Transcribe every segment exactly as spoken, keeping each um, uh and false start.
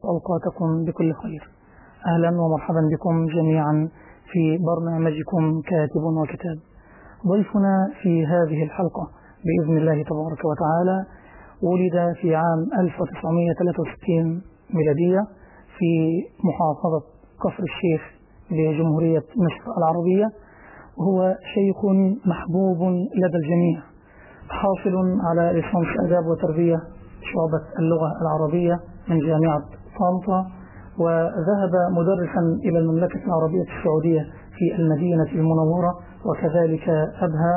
أوقاتكم بكل خير. أهلا ومرحبا بكم جميعا في برنامجكم كاتب وكتاب. ضيفنا في هذه الحلقة بإذن الله تبارك وتعالى ولد في عام ألف وتسعمائة وثلاثة وستين ميلادية في محافظة كفر الشيخ لجمهورية مصر العربية، وهو شيخ محبوب لدى الجميع، حاصل على ليسانس آداب وتربية شعبة اللغة العربية من جامعة طنطا، وذهب مدرسا إلى المملكة العربية السعودية في المدينة المنورة وكذلك أبها،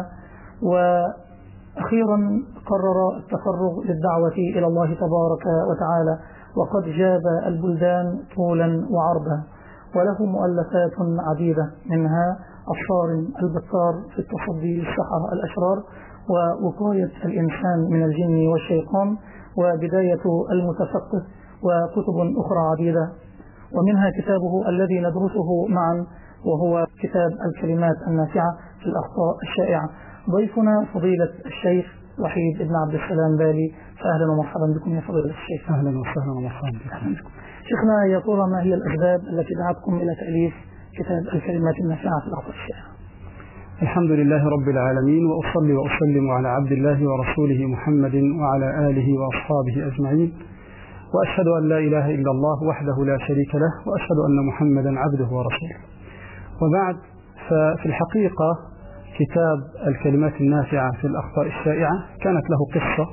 وأخيرا قرر التفرغ للدعوة إلى الله تبارك وتعالى، وقد جاب البلدان طولا وعرضا، وله مؤلفات عديدة منها الصارم البتار في التصدي للسحرة الأشرار، ووقاية الإنسان من الجن والشيطان، وبداية المتفقه، وكتب أخرى عديدة، ومنها كتابه الذي ندرسه معا وهو كتاب الكلمات النافعة في الأخطاء الشائعة. ضيفنا فضيلة الشيخ وحيد بن عبد السلام بالي، فأهلا ومرحبا بكم يا فضيلة الشيخ. أهلا وسهلا ومرحبا بكم. شيخنا، يا ترى ما هي الأسباب التي دعتكم إلى تأليف كتاب الكلمات النافعة في الأخطاء الشائعة؟ الحمد لله رب العالمين، وأصلي وأسلم على عبد الله ورسوله محمد وعلى آله وأصحابه أجمعين، وأشهد أن لا إله إلا الله وحده لا شريك له، وأشهد أن محمدا عبده ورسوله. وبعد، ففي الحقيقة كتاب الكلمات النافعة في الأخطاء الشائعة كانت له قصة،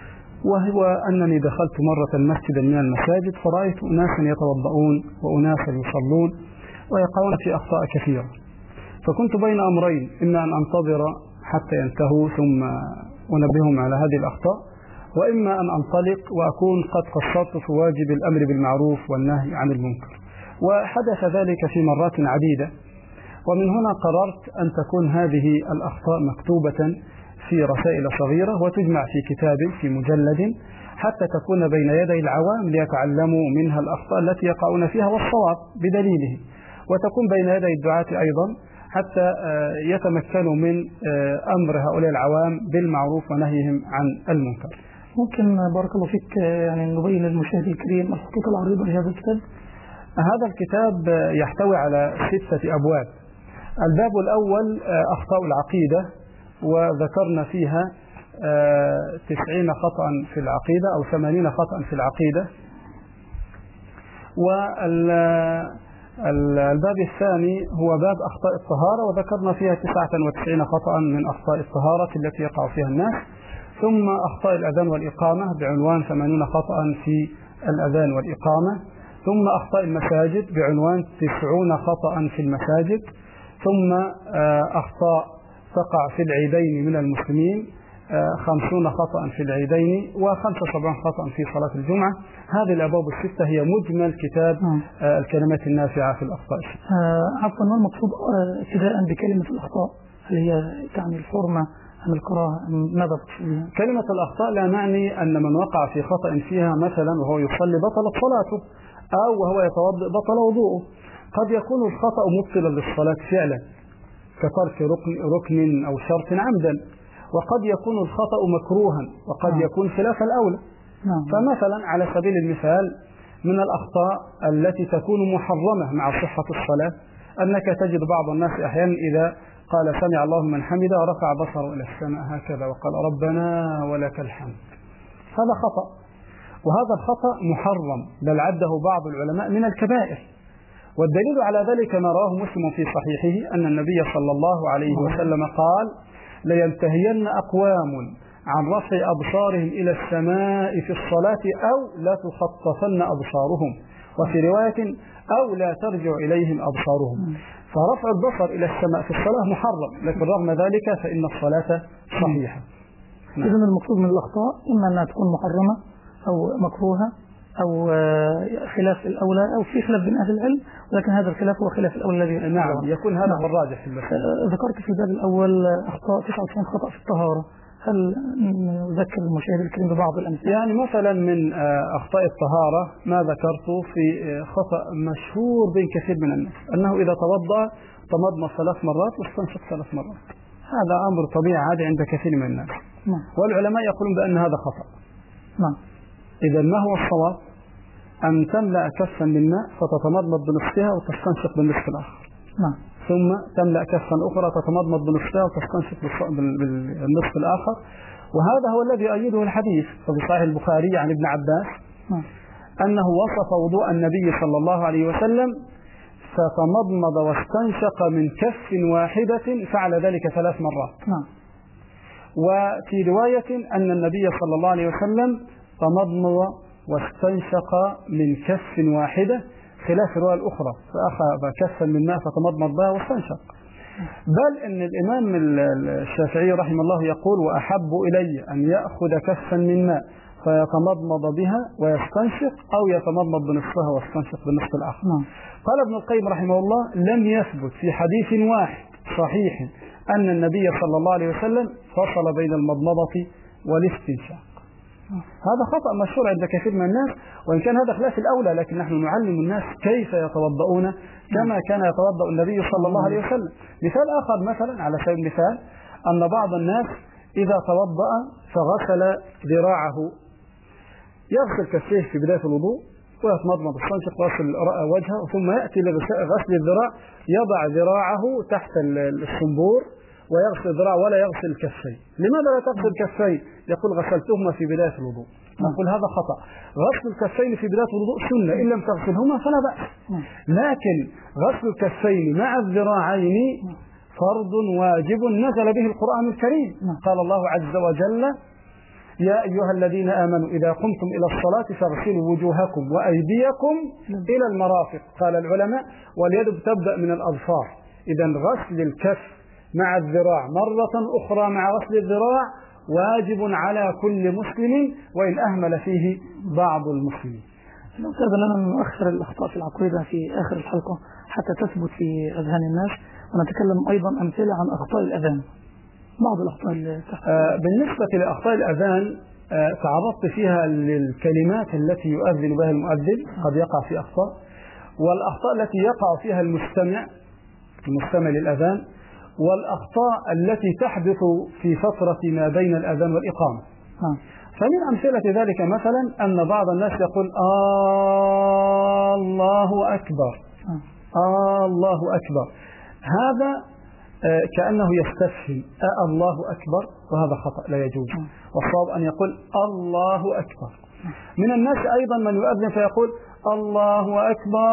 وهو أنني دخلت مرة مسجدا من المساجد فرأيت أناسا يتوضؤون وأناسا يصلون ويقعون في أخطاء كثيرة، فكنت بين أمرين: إما أن أنتظر حتى ينتهوا ثم أنبههم على هذه الأخطاء، وإما أن أنطلق وأكون قد قصرت في واجب الأمر بالمعروف والنهي عن المنكر. وحدث ذلك في مرات عديدة، ومن هنا قررت أن تكون هذه الأخطاء مكتوبة في رسائل صغيرة وتجمع في كتاب في مجلد، حتى تكون بين يدي العوام ليتعلموا منها الأخطاء التي يقعون فيها والصواب بدليله، وتكون بين يدي الدعاة أيضا حتى يتمكنوا من أمر هؤلاء العوام بالمعروف ونهيهم عن المنكر. ممكن بارك الله فيك يعني نبين للمشاهد الكريم الخطوط العريضة لهذا الكتاب؟ هذا الكتاب يحتوي على ستة أبواب. الباب الأول أخطاء العقيدة، وذكرنا فيها تسعين خطأ في العقيدة أو ثمانين خطأ في العقيدة. والباب الثاني هو باب أخطاء الطهارة، وذكرنا فيها تسعة وتسعين خطأ من أخطاء الطهارة التي يقع فيها الناس. ثم أخطاء الأذان والإقامة بعنوان ثمانين خطأ في الأذان والإقامة. ثم أخطاء المساجد بعنوان تسعون خطأ في المساجد. ثم أخطاء تقع في العيدين من المسلمين خمسون خطأ في العيدين، وخمسة وسبعين خطأ في صلاة الجمعة. هذه الأبواب الستة هي مجمل كتاب الكلمات النافعة في الأخطاء. عفوا، ما المقصود ابتداء بكلمة الأخطاء؟ هل هي تعني الحرمة أم الكراهة أم ماذا تقصد؟ كلمة الأخطاء لا نعني أن من وقع في خطأ فيها مثلا وهو يصلي بطلت صلاته، أو وهو يتوضأ بطل وضوءه. قد يكون الخطأ مبطلا للصلاة فعلا كترك ركن, ركن أو شرط عمدا، وقد يكون الخطأ مكروها، وقد نعم. يكون خلاف الأولى. نعم. فمثلا على سبيل المثال من الأخطاء التي تكون محرمة مع صحة الصلاة أنك تجد بعض الناس أحيانا إذا قال سمع الله من حمده ورفع بصره إلى السماء هكذا وقال ربنا ولك الحمد. هذا خطأ، وهذا الخطأ محرم، بل عده بعض العلماء من الكبائر. والدليل على ذلك ما رواه مسلم في صحيحه أن النبي صلى الله عليه وسلم قال: لينتهين أقوام عن رفع أبصارهم إلى السماء في الصلاة أو لا تخطفن أبصارهم، وفي رواية أو لا ترجع إليهم أبصارهم. فرفع البصر إلى السماء في الصلاة محرم، لكن رغم ذلك فإن الصلاة صحيحة. إذن المقصود من الأخطاء إما أنها تكون محرمة أو مكروهة أو خلاف الأولى أو في خلاف بين أهل العلم، ولكن هذا الخلاف هو خلاف الأولى الذي نعم يكون هذا هو الراجح في المسألة. ذكرت في الباب الأول أخطاء تسعة وتسعين خطأ في الطهارة، هل نذكر المشاهد الكريم ببعض الأمثلة؟ يعني مثلا من أخطاء الطهارة ما ذكرته في خطأ مشهور بين كثير من الناس، أنه إذا توضأ تمضمض ثلاث مرات واستنشق ثلاث مرات. هذا أمر طبيعي عادي عند كثير من الناس. نعم. والعلماء يقولون بأن هذا خطأ. نعم. إذا ما هو الصواب؟ أن تملأ كفا من ماء فتتمضمض بنصفها وتستنشق بالنصف الآخر. نعم. ثم تملأ كفا أخرى تتمضمض بنصفها وتستنشق بالنصف الآخر. وهذا هو الذي يؤيده الحديث في صحيح البخاري عن ابن عباس نعم. أنه وصف وضوء النبي صلى الله عليه وسلم فتمضمض واستنشق من كف واحدة، فعل ذلك ثلاث مرات. نعم. وفي رواية أن النبي صلى الله عليه وسلم تمضمض واستنشق من كف واحدة، خلاف الرواية الأخرى فأخذ كفا من ماء فتمضمض بها واستنشق. بل إن الإمام الشافعي رحمه الله يقول: وأحب إلي أن يأخذ كفا من ماء فيتمضمض بها ويستنشق، أو يتمضمض بنصفها ويستنشق بالنصف الآخر. نعم. قال ابن القيم رحمه الله: لم يثبت في حديث واحد صحيح أن النبي صلى الله عليه وسلم فصل بين المضمضة والاستنشاق. هذا خطأ مشهور عند كثير من الناس، وإن كان هذا خلاف الأولى، لكن نحن نعلم الناس كيف يتوضؤون كما كان يتوضأ النبي صلى الله عليه وسلم. مثال آخر مثلا على سبيل المثال أن بعض الناس إذا توضأ فغسل ذراعه، يغسل كفيه في بداية الوضوء ويتمضمض ويستنشق ويغسل وجهه، ثم يأتي لغسل الذراع يضع ذراعه تحت الصنبور ويغسل ذراعه ولا يغسل كفيه. لماذا لا تغسل كفيه؟ يقول: غسلتهما في بداية الوضوء. نقول هذا خطأ. غسل الكفين في بداية الوضوء سنة، إن لم تغسلهما فلا بأس، لكن غسل الكفين مع الذراعين فرض واجب نزل به القرآن الكريم. قال الله عز وجل: يا أيها الذين آمنوا إذا قمتم إلى الصلاة فاغسلوا وجوهكم وأيديكم إلى المرافق. قال العلماء: واليد تبدأ من الأظفار. إذا غسل الكف مع الذراع مرة أخرى مع غسل الذراع واجب على كل مسلم، وإن أهمل فيه بعض المسلمين. أستاذ، لنا نؤخر الأخطاء في العقيدة في آخر الحلقة حتى تثبت في أذهان الناس، ونتكلم أيضا أمثلة عن أخطاء الأذان، بعض الأخطاء اللي آه بالنسبة لأخطاء الأذان آه تعرضت فيها للكلمات التي يؤذن بها المؤذن، قد يقع في أخطاء، والأخطاء التي يقع فيها المستمع المستمع للأذان، والأخطاء التي تحدث في فترة ما بين الأذان والإقامة. آه. فمن أمثلة ذلك مثلا أن بعض الناس يقول: آه الله أكبر، آه الله أكبر. هذا آه كأنه يستفهم آه الله أكبر، وهذا خطأ لا يجوز. والصواب أن يقول الله أكبر. من الناس أيضا من يؤذن فيقول: الله أكبر،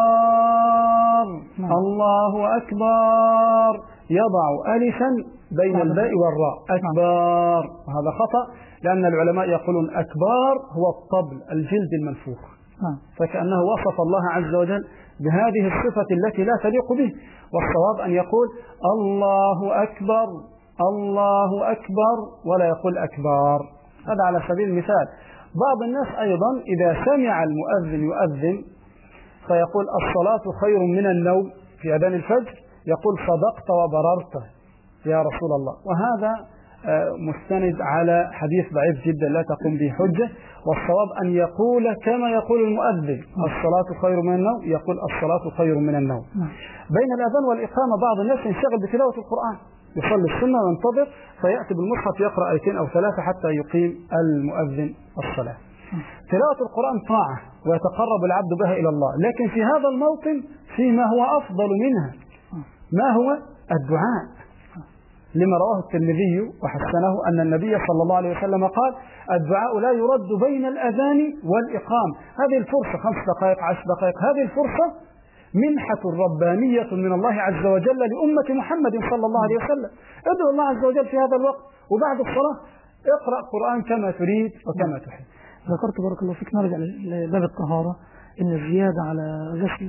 الله أكبر، يضع ألفا بين الباء والراء، أكبر، وهذا خطأ، لأن العلماء يقولون أكبر هو الطبل الجلد المنفوخ، فكأنه وصف الله عز وجل بهذه الصفة التي لا تليق به. والصواب أن يقول الله أكبر، الله أكبر، ولا يقول أكبر. هذا على سبيل المثال. بعض الناس أيضا إذا سمع المؤذن يؤذن فيقول: الصلاة خير من النوم في أذان الفجر، يقول: صدقت وبررت يا رسول الله. وهذا مستند على حديث ضعيف جدا لا تقوم به حجة. والصواب أن يقول كما يقول المؤذن: الصلاة خير من النوم، يقول: الصلاة خير من النوم. بين الأذان والإقامة بعض الناس ينشغل بتلاوة القرآن، يصلي السنة وينتظر فيأتي بالمصحف يقرأ آيتين أو ثلاثة حتى يقيم المؤذن الصلاة. تلاوة القرآن طاعة ويتقرب العبد بها إلى الله، لكن في هذا الموطن فيما هو أفضل منها. ما هو؟ الدعاء، لما رواه الترمذي وحسنه أن النبي صلى الله عليه وسلم قال: الدعاء لا يرد بين الأذان والإقام. هذه الفرصة خمس دقائق عشر دقائق، هذه الفرصة منحة ربانية من الله عز وجل لأمة محمد صلى الله عليه وسلم. ادعو الله عز وجل في هذا الوقت، وبعد الصلاة اقرأ قرآن كما تريد وكما تحب. ذكرت بارك الله فيك، نرجع لباب الطهارة، إن الزيادة على غسل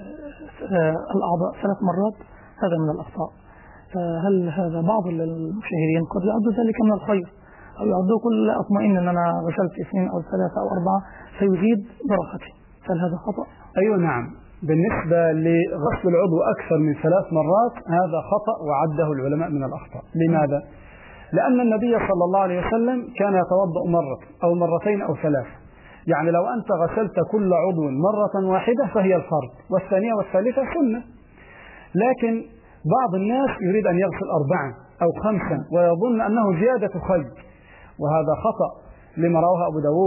الأعضاء ثلاث مرات هذا من الأخطاء. فهل هذا بعض المشاهيرين قد يعد ذلك من الخير، أو يعدوه كل أطمئن أن أنا غسلت اثنين أو ثلاثة أو أربعة فيزيد بركتي، هل هذا خطأ؟ أيوة نعم. بالنسبة لغسل العضو أكثر من ثلاث مرات هذا خطأ وعده العلماء من الأخطاء. لماذا؟ لأن النبي صلى الله عليه وسلم كان يتوضأ مرة أو مرتين أو ثلاث. يعني لو أنت غسلت كل عضو مرة واحدة فهي الفرض، والثانية والثالثة سنة. لكن بعض الناس يريد أن يغسل أربعا أو خمسا ويظن أنه زيادة خير، وهذا خطأ، لما رواه أبو داود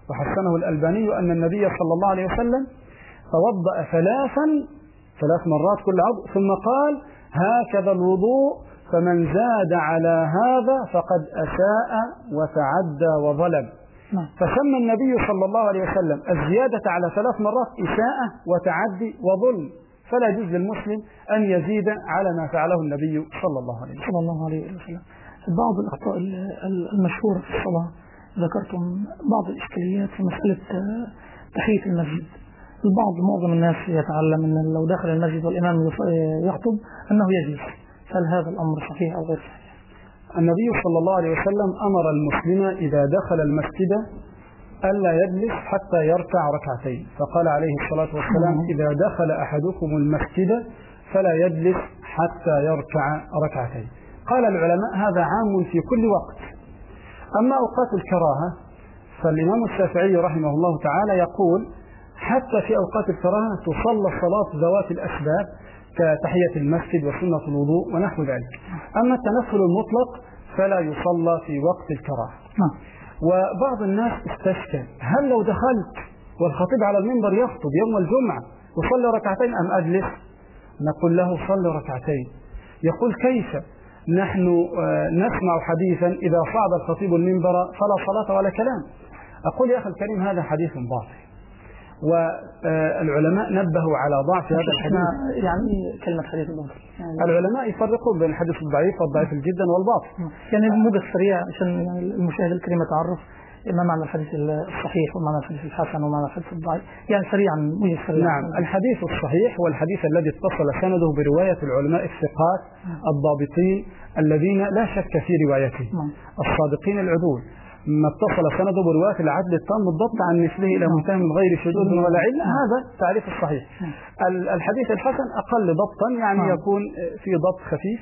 وحسنه الألباني أن النبي صلى الله عليه وسلم توضأ ثلاثا ثلاث مرات كل عضو ثم قال هكذا الوضوء فمن زاد على هذا فقد أساء وتعدى وظلم. فسمى النبي صلى الله عليه وسلم الزيادة على ثلاث مرات إساءة وتعدي وظلم، فلا يجوز للمسلم أن يزيد على ما فعله النبي صلى الله عليه وسلم. صلى الله عليه وسلم. بعض الأخطاء المشهورة في الصلاة ذكرتم بعض الإشكاليات في مسألة تحية المسجد. البعض معظم الناس يتعلم أن لو دخل المسجد والإمام يخطب أنه يجلس، هل هذا الأمر صحيح أو غير صحيح؟ النبي صلى الله عليه وسلم أمر المسلم إذا دخل المسجد ألا يجلس حتى يركع ركعتين، فقال عليه الصلاة والسلام إذا دخل أحدكم المسجد فلا يجلس حتى يركع ركعتين. قال العلماء هذا عام في كل وقت. أما أوقات الكراهة فالإمام الشافعي رحمه الله تعالى يقول حتى في أوقات الكراهة تصلى الصلاة ذوات الأسباب كتحية المسجد وسنة الوضوء ونحو ذلك. أما التنفل المطلق فلا يصلى في وقت الكراهة. وبعض الناس استشكل هل لو دخلت والخطيب على المنبر يخطب يوم الجمعة وصلي ركعتين أم أجلس؟ نقول له صلي ركعتين. يقول كيف نحن نسمع حديثا إذا صعد الخطيب المنبر فلا صلاة ولا كلام؟ أقول يا أخي الكريم هذا حديث باطل، والعلماء نبهوا على ضعف هذا الحديث. يعني كلمة حديث باطل يعني العلماء يفرقون بين الحديث الضعيف والضعيف جدا والباطل. يعني موجز سريع عشان المشاهد الكريم يتعرف ما معنى الحديث الصحيح ومعنى الحديث الحسن ومعنى الحديث الضعيف، يعني سريعا موجز سريع. نعم، الحديث الصحيح هو الحديث الذي اتصل سنده برواية العلماء الثقات الضابطين الذين لا شك في روايته الصادقين العدول، ما اتصل سنده برواية العدل التام الضبط عن مثله إلى منتهى من غير شذوذ ولا علة، هذا تعريف الصحيح. الحديث الحسن أقل ضبطا، يعني يكون في ضبط خفيف.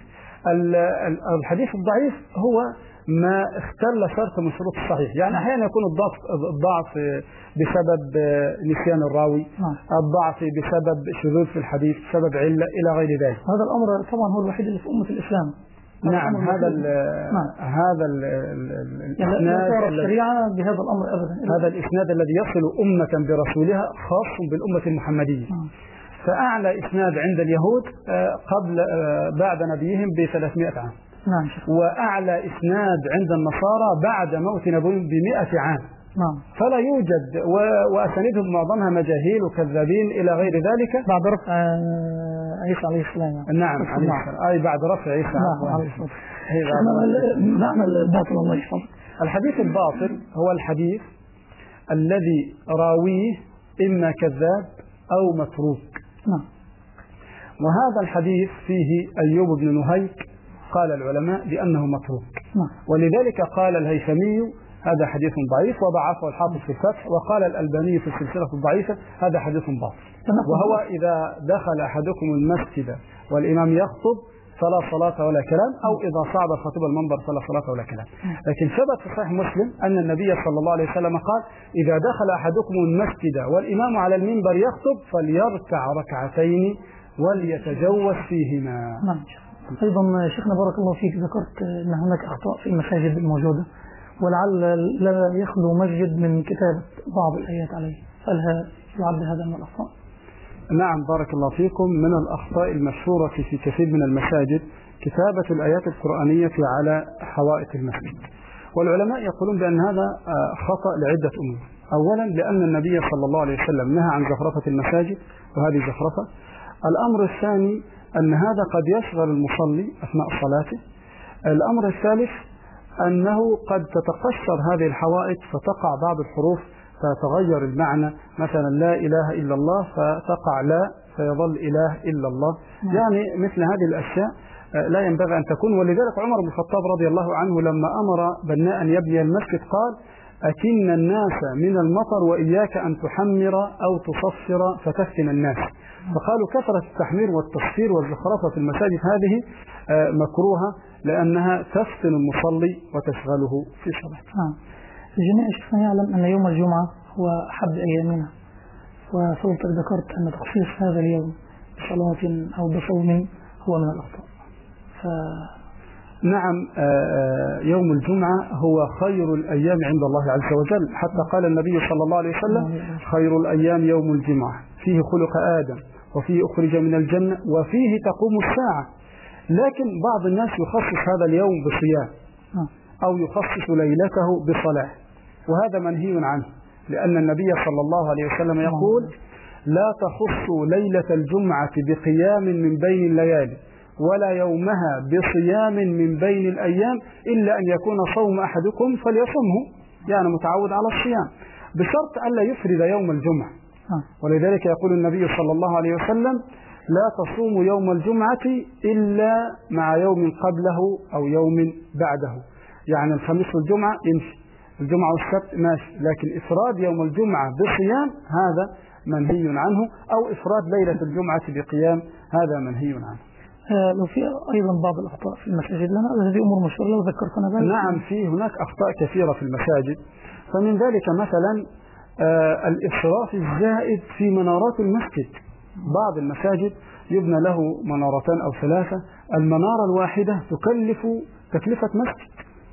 الحديث الضعيف هو ما اختل شرط من شروط الصحيح، يعني أحيانا يكون الضعف الضعف بسبب نسيان الراوي، الضعف بسبب شذوذ في الحديث، بسبب علة إلى غير ذلك. هذا الأمر طبعا هو الوحيد اللي في أمة الإسلام. نعم، هذا ال نعم. هذا ال الإسناد يعني الشريعة بهذا الأمر أبدا. هذا الإسناد الذي يصل أمة برسولها خاص بالأمة المحمدية. نعم. فأعلى إسناد عند اليهود قبل بعد نبيهم بثلاثمائة عام. نعم. وأعلى إسناد عند النصارى بعد موت نبيهم بمئة عام. نعم. فلا يوجد وأسانيدهم معظمها مجاهيل وكذابين إلى غير ذلك بعد رفع عيسى عليه السلام. نعم عليه السلام، أي بعد رفع عيسى عليه السلام. معنى الباطل الله يحفظك. الحديث الباطل هو الحديث الذي راويه إما كذاب أو متروك. نعم. وهذا الحديث فيه أيوب بن نهيك قال العلماء بأنه متروك. نعم. ولذلك قال الهيثمي هذا حديث ضعيف وضعفه الحافظ في الفتح، وقال الألباني في السلسلة الضعيفة هذا حديث باطل. وهو إذا دخل أحدكم المسجد والإمام يخطب فلا صلاة ولا كلام، أو إذا صعد الخطيب المنبر فلا صلاة ولا كلام. لكن ثبت في صحيح مسلم أن النبي صلى الله عليه وسلم قال إذا دخل أحدكم المسجد والإمام على المنبر يخطب فليركع ركعتين وليتجوز فيهما. نعم. أيضا شيخنا بارك الله فيك ذكرت أن هناك أخطاء في المساجد الموجودة، ولعل لا يخلو مسجد من كتابة بعض الآيات عليه، هل يعد هذا من الأخطاء؟ نعم بارك الله فيكم. من الأخطاء المشهورة في كثير من المساجد كتابة الآيات القرآنية على حوائط المسجد، والعلماء يقولون بأن هذا خطأ لعدة أمور. أولا لأن النبي صلى الله عليه وسلم نهى عن زخرفة المساجد وهذه زخرفة. الأمر الثاني أن هذا قد يشغل المصلي أثناء صلاته. الأمر الثالث أنه قد تتقشر هذه الحوائط فتقع بعض الحروف فتغير المعنى، مثلا لا إله إلا الله فتقع لا فيظل إله إلا الله. يعني مثل هذه الأشياء لا ينبغي أن تكون. ولذلك عمر بن الخطاب رضي الله عنه لما أمر بناء أن يبني المسجد قال أكن الناس من المطر وإياك أن تحمر أو تصفر فتفتن الناس. فقالوا كثرة التحمير والتصفير والزخرفة في المساجد هذه مكروهة لأنها تفتن المصلي وتشغله في صلاته. الجميع شيخنا يعلم أن يوم الجمعة هو أحب أيامنا، وفضلتك ذكرت أن تخصيص هذا اليوم بصلاة أو بصوم هو من الأخطاء، نعم، يوم الجمعة هو خير الأيام عند الله عز وجل، حتى قال النبي صلى الله عليه وسلم خير الأيام يوم الجمعة، فيه خلق آدم وفيه أخرج من الجنة وفيه تقوم الساعة. لكن بعض الناس يخصص هذا اليوم بصيام أو يخصص ليلته بصلاة، وهذا منهي عنه، لأن النبي صلى الله عليه وسلم يقول لا تخصوا ليلة الجمعة بقيام من بين الليالي ولا يومها بصيام من بين الأيام إلا أن يكون صوم أحدكم فليصمه، يعني متعود على الصيام، بشرط ألا يفرد يوم الجمعة. ولذلك يقول النبي صلى الله عليه وسلم لا تصوموا يوم الجمعة إلا مع يوم قبله أو يوم بعده، يعني الخميس والجمعة يمشي، الجمعة والسبت ماشي، لكن إفراد يوم الجمعة بصيام هذا منهي عنه، أو إفراد ليلة الجمعة بقيام هذا منهي عنه. آه لو في أيضا بعض الأخطاء في المساجد لنا، هذه أمور مشهورة لو ذكرتنا ذلك. نعم، في هناك أخطاء كثيرة في المساجد، فمن ذلك مثلا آه الإسراف الزائد في منارات المسجد. بعض المساجد يبنى له منارتان أو ثلاثة، المنارة الواحدة تكلف تكلفة مسجد،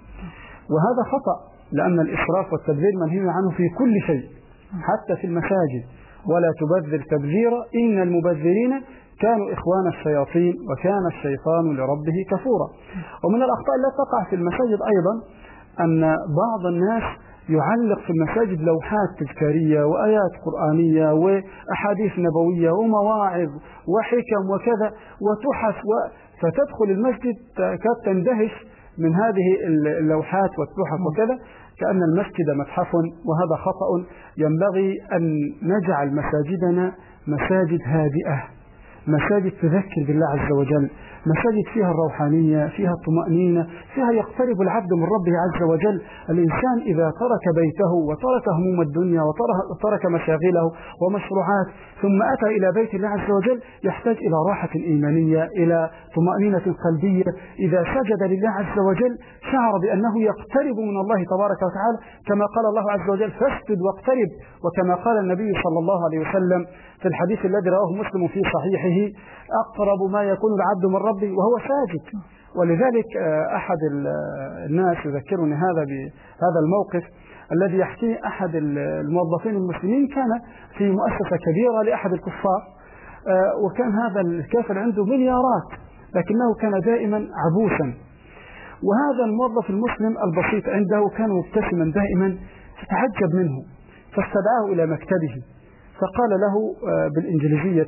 وهذا خطأ، لأن الإسراف والتبذير منهي عنه في كل شيء حتى في المساجد. ولا تبذر تبذيرا إن المبذرين كانوا إخوان الشياطين وكان الشيطان لربه كفورا. ومن الأخطاء التي تقع في المساجد أيضا أن بعض الناس يعلق في المساجد لوحات تذكارية وآيات قرآنية وأحاديث نبوية ومواعظ وحكم وكذا وتحف و... فتدخل المسجد كاد تندهش من هذه اللوحات والتحف وكذا كأن المسجد متحف، وهذا خطأ. ينبغي أن نجعل مساجدنا مساجد هادئة، مساجد تذكر بالله عز وجل، مساجد فيها الروحانية، فيها الطمأنينة، فيها يقترب العبد من ربه عز وجل. الإنسان إذا ترك بيته وترك هموم الدنيا وترك مشاغله ومشروعات ثم أتى إلى بيت الله عز وجل يحتاج إلى راحة إيمانية، إلى طمأنينة قلبية. إذا سجد لله عز وجل شعر بأنه يقترب من الله تبارك وتعالى، كما قال الله عز وجل فاسجد واقترب، وكما قال النبي صلى الله عليه وسلم في الحديث الذي رواه مسلم في صحيحه أقرب ما يكون العبد من ربه وهو ساجد. ولذلك أحد الناس يذكرني هذا بهذا الموقف الذي يحكيه أحد الموظفين المسلمين، كان في مؤسسة كبيرة لأحد الكفار، وكان هذا الكافر عنده مليارات لكنه كان دائما عبوسا، وهذا الموظف المسلم البسيط عنده كان مبتسما دائما، فتعجب منه فاستدعاه إلى مكتبه فقال له بالإنجليزية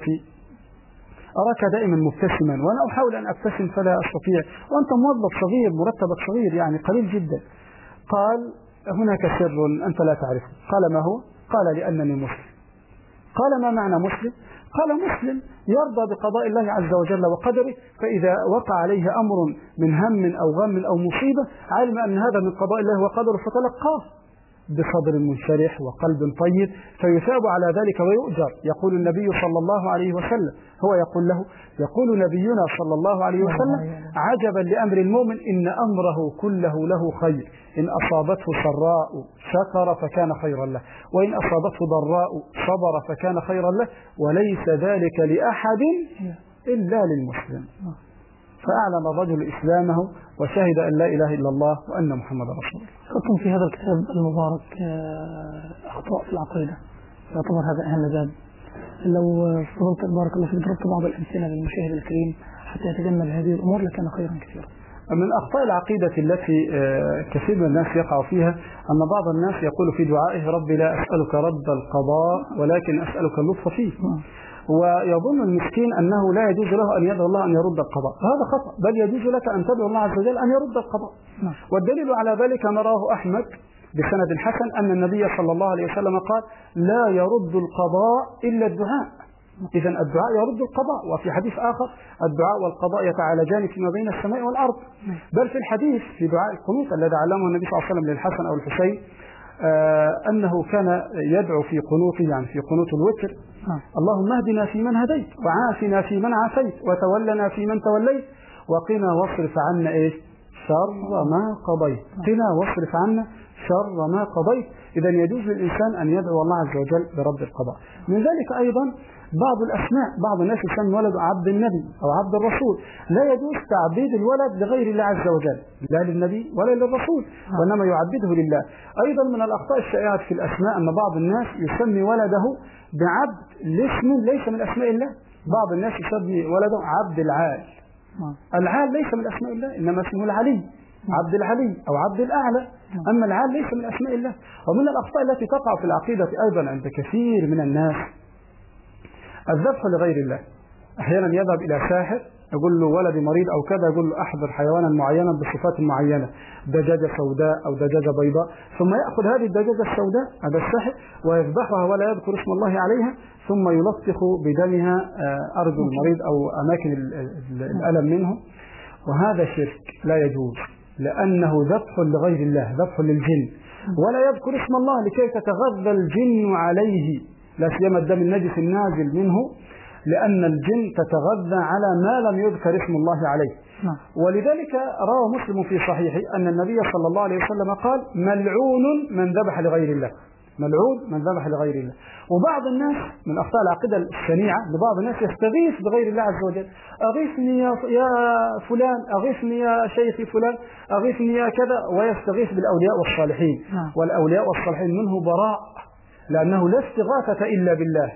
أراك دائما مبتسما وأنا أحاول أن أبتسم فلا أستطيع، وأنت موظف صغير مرتبك صغير يعني قليل جدا. قال هناك سر أنت لا تعرفه. قال ما هو؟ قال لأنني مسلم. قال ما معنى مسلم؟ قال مسلم يرضى بقضاء الله عز وجل وقدره، فإذا وقع عليه أمر من هم أو غم أو مصيبة علم أن هذا من قضاء الله وقدره فتلقاه بصدر منشرح وقلب طيب فيثاب على ذلك ويؤجر. يقول النبي صلى الله عليه وسلم، هو يقول له، يقول نبينا صلى الله عليه وسلم عجبا لأمر المؤمن إن أمره كله له خير، إن أصابته سراء شكر فكان خيرا له، وإن أصابته ضراء صبر فكان خيرا له، وليس ذلك لأحد إلا للمسلم. فأعلن الرجل إسلامه وشهد أن لا إله إلا الله وأن محمد رسول الله. قلتم في هذا الكتاب المبارك أخطاء في العقيدة، يعتبر هذا أهم باب. لو فضلت بارك الله فيك ضربت بعض الأمثلة للمشاهد الكريم حتى يتجنب هذه الأمور لكان خيرا كثيرا. من أخطاء العقيدة التي كثير من الناس يقع فيها أن بعض الناس يقول في دعائه ربي لا أسألك رد القضاء ولكن أسألك اللطف فيه، ويظن المسكين أنه لا يجوز له أن يدعو الله أن يرد القضاء، وهذا خطأ، بل يجوز لك أن تدعو الله عز وجل أن يرد القضاء. والدليل على ذلك ما رواه أحمد بسند حسن أن النبي صلى الله عليه وسلم قال لا يرد القضاء إلا الدعاء. إذن الدعاء يرد القضاء. وفي حديث آخر الدعاء والقضاء يتعالجان فيما بين السماء والأرض. بل في الحديث في دعاء القنوت الذي علمه النبي صلى الله عليه وسلم للحسن أو الحسين آه أنه كان يدعو في قنوته، يعني في قنوت الوتر، اللهم اهدنا في من هديت وعافنا في من عافيت وتولنا في من توليت وقنا واصرف عنا إيه شر ما قضيت، قنا واصرف عنا شر ما قضيت. إذا يجوز للإنسان أن يدعو الله عز وجل برد القضاء. من ذلك أيضا بعض الأسماء، بعض الناس يسمي ولده عبد النبي أو عبد الرسول، لا يجوز تعبيد الولد لغير الله عز وجل، لا للنبي ولا للرسول، وإنما يعبده لله. أيضا من الأخطاء الشائعة في الأسماء أن بعض الناس يسمي ولده بعبد لاسم ليس من أسماء الله. بعض الناس يسمي ولده عبد العال. العال ليس من أسماء الله، إنما اسمه العلي، عبد العلي أو عبد الأعلى، أما العال ليس من أسماء الله. ومن الأخطاء التي تقع في العقيدة أيضا عند كثير من الناس الذبح لغير الله. أحيانا يذهب إلى ساحر يقول له ولدي مريض أو كذا، يقول له أحضر حيوانا معينا بصفات معينة، دجاجة سوداء أو دجاجة بيضاء، ثم يأخذ هذه الدجاجة السوداء هذا الساحر ويذبحها ولا يذكر اسم الله عليها، ثم يلطخ بدمها أرجل المريض أو أماكن الألم منه، وهذا شرك لا يجوز، لأنه ذبح لغير الله، ذبح للجن، ولا يذكر اسم الله لكي تتغذى الجن عليه، لا سيما الدم النجس النازل منه، لأن الجن تتغذى على ما لم يذكر اسم الله عليه. ولذلك روى مسلم في صحيحه أن النبي صلى الله عليه وسلم قال: ملعون من ذبح لغير الله، ملعون من ذبح لغير الله. وبعض الناس من أخطاء العقيدة الشنيعة أن بعض الناس يستغيث بغير الله عز وجل، أغيثني يا فلان، أغيثني يا شيخي فلان، أغيثني يا كذا، ويستغيث بالأولياء والصالحين. والأولياء والصالحين منه براء، لأنه لا استغاثة إلا بالله،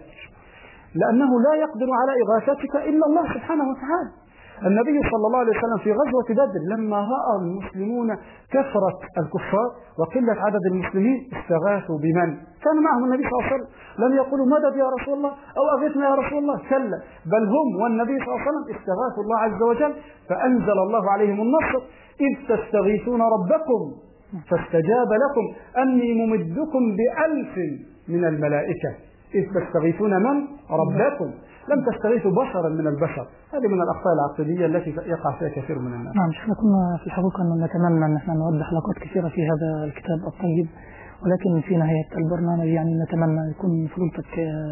لأنه لا يقدر على إغاثتك إلا الله سبحانه وتعالى. النبي صلى الله عليه وسلم في غزوة بدر لما رأى المسلمون كثرة الكفار وقلة عدد المسلمين استغاثوا بمن؟ كان معهم النبي صلى الله عليه وسلم، لم يقولوا مدد يا رسول الله أو أغثنا يا رسول الله، كلا، بل هم والنبي صلى الله عليه وسلم استغاثوا الله عز وجل، فأنزل الله عليهم النصر: إذ تستغيثون ربكم فاستجاب لكم أني ممدكم بألف من الملائكة. إذ تستغيثون من؟ ربكم، لم تستغيثوا بشرا من البشر. هذه من الأخطاء العقيدية التي يقع فيها كثير من الناس. نعم، احنا كنا في الحقيقة أن نتمنى أن احنا نوضح حلقات كثيرة في هذا الكتاب الطيب، ولكن في نهاية البرنامج يعني نتمنى يكون فضيلتك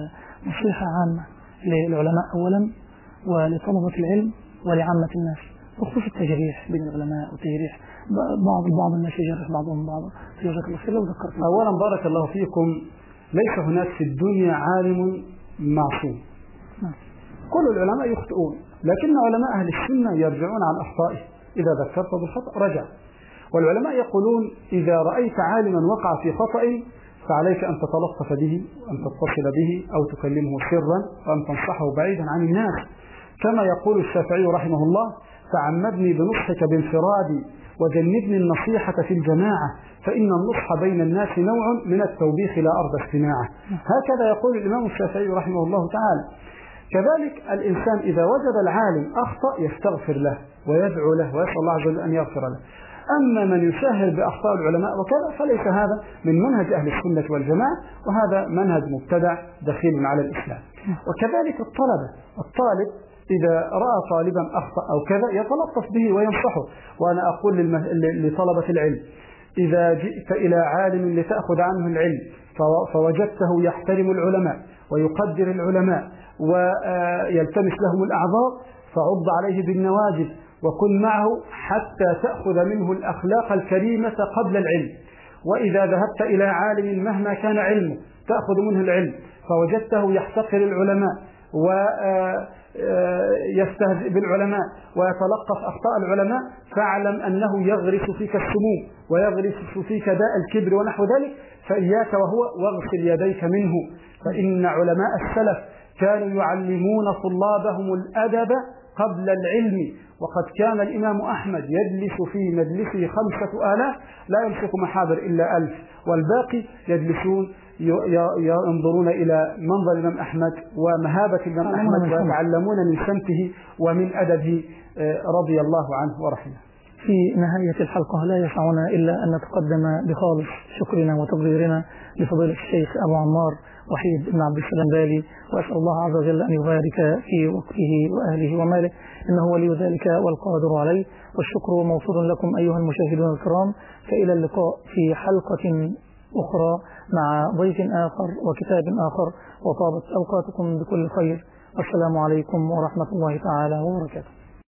نصيحة عامة للعلماء أولا ولطلبة العلم ولعامة الناس بخصوص التجريح بين العلماء وتجريح بعض بعض الناس يجرح بعضهم بعضا. في جزاك الله خير. لو ذكرت أولا بارك الله فيكم، ليس هناك في الدنيا عالم معصوم، كل العلماء يخطئون، لكن علماء أهل السنة يرجعون عن أخطائه، إذا ذكرت بالخطأ رجع. والعلماء يقولون: إذا رأيت عالما وقع في خطأ فعليك أن تتلطف به، أن تتصل به أو تكلمه سرا، وأن تنصحه بعيدا عن الناس، كما يقول الشافعي رحمه الله: تعمدني بنصحك بانفرادي وجنبني النصيحة في الجماعة، فإن النصح بين الناس نوع من التوبيخ لا أرضى استماعه. هكذا يقول الإمام الشافعي رحمه الله تعالى. كذلك الإنسان إذا وجد العالم أخطأ يستغفر له ويدعو له ويسأل الله عز وجل أن يغفر له. أما من يشاهر بأخطاء العلماء وكذا فليس هذا من منهج أهل السنة والجماعة، وهذا منهج مبتدع دخيل على الإسلام. وكذلك الطلبة، الطالب إذا رأى طالبا أخطأ أو كذا يتلطف به وينصحه. وأنا أقول لطلبة العلم: إذا جئت إلى عالم لتأخذ عنه العلم فوجدته يحترم العلماء ويقدر العلماء ويلتمس لهم الأعذار، فعض عليه بالنواجذ وكن معه حتى تأخذ منه الأخلاق الكريمة قبل العلم. وإذا ذهبت إلى عالم مهما كان علمه تأخذ منه العلم فوجدته يحتقر العلماء ويستهزئ بالعلماء ويتلقف أخطاء العلماء، فاعلم أنه يغرس فيك السموم ويغرس فيك داء الكبر ونحو ذلك، فإياك وهو واغسل يديك منه. فإن علماء السلف كانوا يعلمون طلابهم الأدب قبل العلم، وقد كان الإمام أحمد يجلس في مجلسه خمسة آلاف لا يمسك محاضر إلا ألف، والباقي يجلسون ينظرون إلى منظر الإمام أحمد ومهابة الإمام أحمد ويتعلمون من سمته ومن أدبه رضي الله عنه ورحمه. في نهاية الحلقة لا يسعنا إلا أن نتقدم بخالص شكرنا وتقديرنا لفضيلة الشيخ أبو عمار وحيد بن عبد السلام بالي، وأسأل الله عز وجل أن يبارك في وقته وأهله وماله، إنه ولي ذلك والقادر عليه. والشكر موصول لكم أيها المشاهدون الكرام، فإلى اللقاء في حلقة أخرى مع ضيف آخر وكتاب آخر، وطابت أوقاتكم بكل خير، والسلام عليكم ورحمة الله تعالى وبركاته.